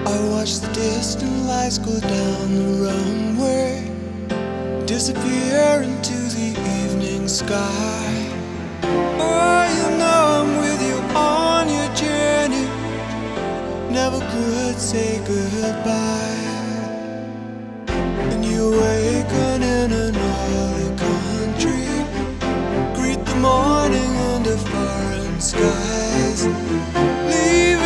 I watch the distant lights go down the runway, disappear into the evening sky. Oh, you know I'm with you on your journey, never could say goodbye.